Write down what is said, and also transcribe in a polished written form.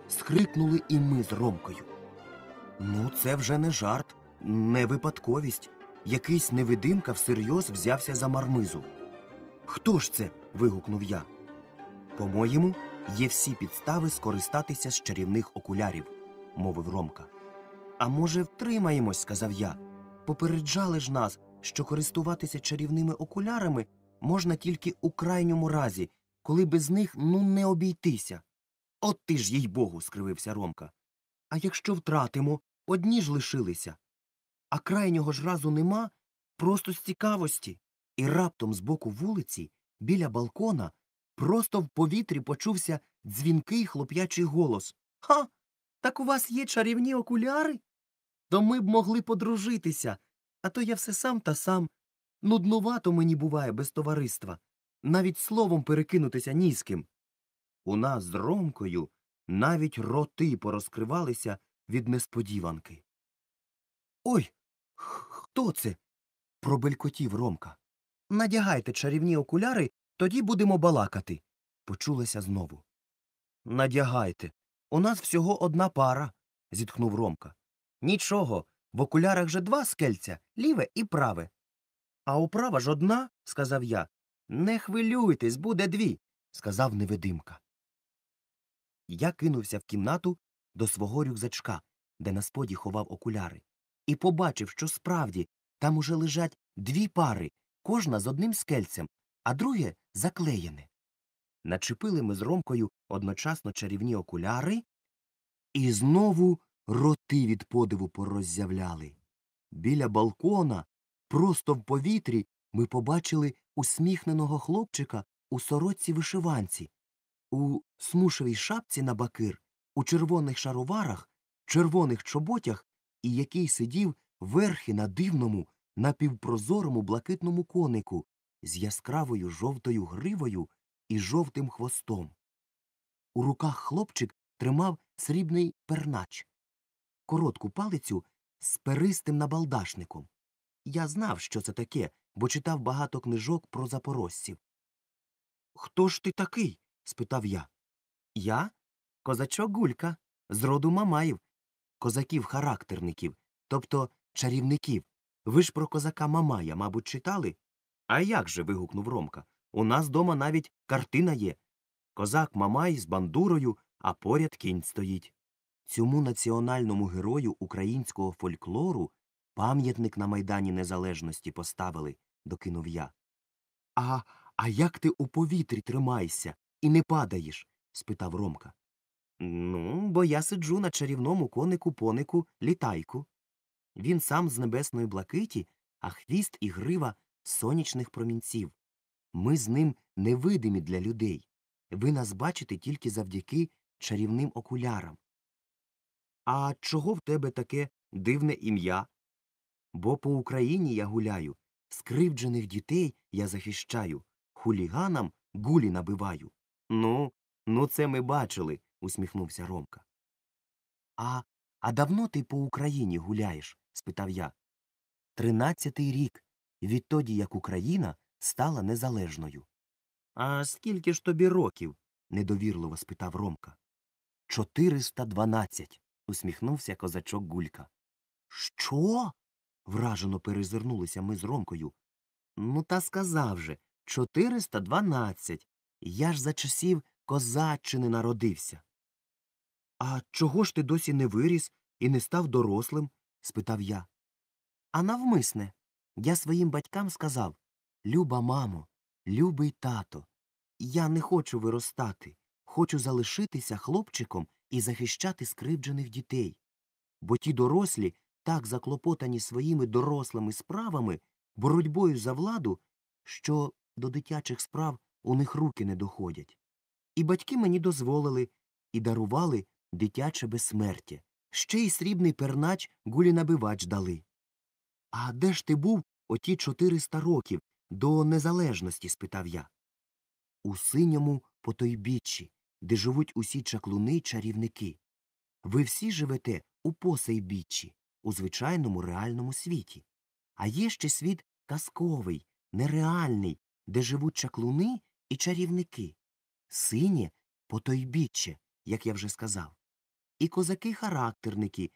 Скрикнули і ми з Ромкою. Ну, це вже не жарт, не випадковість. Якийсь невидимка всерйоз взявся за мармизу. «Хто ж це?» – вигукнув я. «По-моєму, є всі підстави скористатися з чарівних окулярів», – мовив Ромка. «А може, втримаємось?» – сказав я. «Попереджали ж нас, що користуватися чарівними окулярами можна тільки у крайньому разі, коли без них не обійтися». «От ти ж, їй-богу!» – скривився Ромка. «А якщо втратимо, одні ж лишилися. А крайнього ж разу нема, просто з цікавості». І раптом з боку вулиці, біля балкона, просто в повітрі почувся дзвінкий хлоп'ячий голос. «Ха! Так у вас є чарівні окуляри? То ми б могли подружитися, а то я все сам та сам. Нуднувато мені буває без товариства. Навіть словом перекинутися ні з ким». У нас з Ромкою навіть роти порозкривалися від несподіванки. «Ой, хто це?» – пробелькотів Ромка. «Надягайте чарівні окуляри, тоді будемо балакати», – почулося знову. «Надягайте. У нас всього одна пара», – зітхнув Ромка. «Нічого, в окулярах же два скельця, ліве і праве». «А оправа ж одна», – сказав я. «Не хвилюйтесь, буде дві», – сказав невидимка. Я кинувся в кімнату до свого рюкзачка, де на споді ховав окуляри, і побачив, що справді там уже лежать дві пари, кожна з одним скельцем, а друге заклеєне. Начепили ми з Ромкою одночасно чарівні окуляри, і знову роти від подиву пороззявляли. Біля балкона, просто в повітрі, ми побачили усміхненого хлопчика у сорочці-вишиванці, у смушевій шапці на бакир, у червоних шароварах, червоних чоботях, і який сидів верхи на дивному, напівпрозорому блакитному конику з яскравою жовтою гривою і жовтим хвостом. У руках хлопчик тримав срібний пернач, коротку палицю з перистим набалдашником. Я знав, що це таке, бо читав багато книжок про запорожців. «Хто ж ти такий?» – спитав я. «Я? Козачок Гулька, з роду Мамаїв, козаків-характерників, тобто чарівників. Ви ж про козака Мамая, мабуть, читали?» «А як же?» – вигукнув Ромка. «У нас дома навіть картина є. Козак Мамай з бандурою, а поряд кінь стоїть». Цьому національному герою українського фольклору пам'ятник на Майдані Незалежності поставили, докинув я. А як ти у повітрі тримаєшся і не падаєш?» – спитав Ромка. «Ну, бо я сиджу на чарівному конику-понику літайку. Він сам з небесної блакиті, а хвіст і грива з сонячних промінців. Ми з ним невидимі для людей. Ви нас бачите тільки завдяки чарівним окулярам». «А чого в тебе таке дивне ім'я?» «Бо по Україні я гуляю, скривджених дітей я захищаю, хуліганам гулі набиваю». Ну, це ми бачили», – усміхнувся Ромка. «А давно ти по Україні гуляєш?» – спитав я. «13-й рік, відтоді, як Україна стала незалежною». «А скільки ж тобі років?» – недовірливо спитав Ромка. «412», – усміхнувся козачок Гулька. «Що?» – вражено перезирнулися ми з Ромкою. «Ну, та сказав же, 412. Я ж за часів козаччини народився». «А чого ж ти досі не виріс і не став дорослим?» – спитав я. «А навмисне. Я своїм батькам сказав: люба мамо, любий тато, я не хочу виростати, хочу залишитися хлопчиком і захищати скривджених дітей. Бо ті дорослі так заклопотані своїми дорослими справами, боротьбою за владу, що до дитячих справ у них руки не доходять. І батьки мені дозволили і дарували дитяче безсмертя. Ще й срібний пернач гулі-набивач дали». «А де ж ти був оті 400 років до незалежності?» – спитав я. «У синьому потойбіччі, де живуть усі чаклуни-чарівники. Ви всі живете у посейбіччі, у звичайному реальному світі. А є ще світ казковий, нереальний, де живуть чаклуни і чарівники. Синє потойбіччя, як я вже сказав. і козаки-характерники,